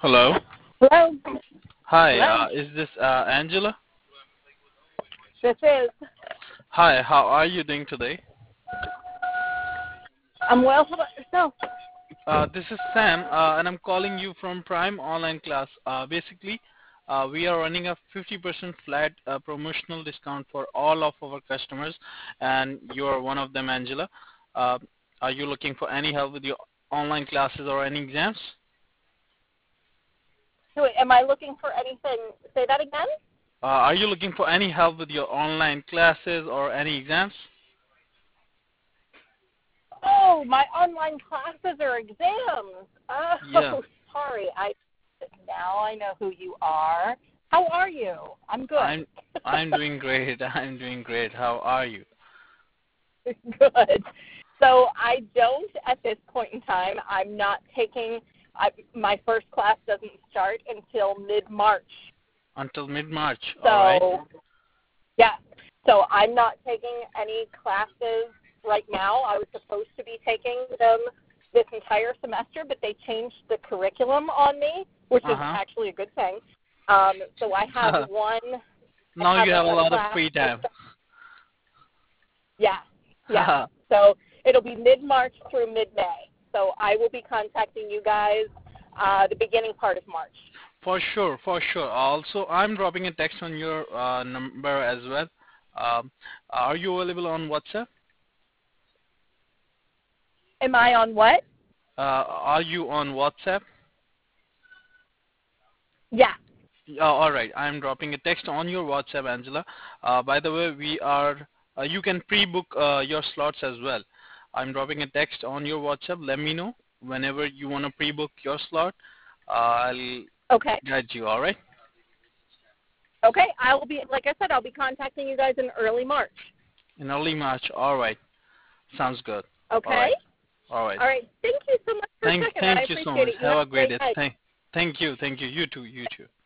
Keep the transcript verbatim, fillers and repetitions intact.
Hello. Hello? Hi, Hello? uh, is this uh, Angela? This is, Hi, how are you doing today? I'm well. How about yourself? Uh, this is Sam, uh, and I'm calling you from Prime Online Class. Uh, basically, uh, we are running a fifty percent flat uh, promotional discount for all of our customers, and you are one of them, Angela. Uh, are you looking for any help with your online classes or any exams? So wait, am I looking for anything? Say that again? Uh, are you looking for any help with your online classes or any exams? Oh, my online classes or exams. Yeah, Oh, sorry. I Now I know who you are. How are you? I'm good. I'm I'm doing great. I'm doing great. How are you? Good. So I don't, at this point in time, I'm not taking, I, my first class doesn't start until mid-March. Until mid-March, all right? So, yeah. So I'm not taking any classes right now. I was supposed to be taking them this entire semester, but they changed the curriculum on me, which is Uh-huh. actually a good thing. Um, so I have one, I Now have you a, have a a lot of class. free time. Yeah, yeah. So it'll be mid-March through mid-May. So I will be contacting you guys uh, the beginning part of March. For sure, for sure. Also, I'm dropping a text on your uh, number as well. Um, are you available on WhatsApp? Am I on what? Uh, are you on WhatsApp? Yeah. Uh, all right. I'm dropping a text on your WhatsApp, Angela. Uh, by the way, we are. Uh, you can pre-book uh, your slots as well. I'm dropping a text on your WhatsApp. Let me know whenever you want to pre-book your slot. Uh, I'll Okay. guide you. All right. Okay. I will be, like I said, I'll be contacting you guys in early March. In early March. All right. Sounds good. All Okay? right. All right. All right. Thank you so much for Thank checking. I thank you so appreciate much. it. You Have have a a great great day. night. Thank thank you. Thank you. You too. You too.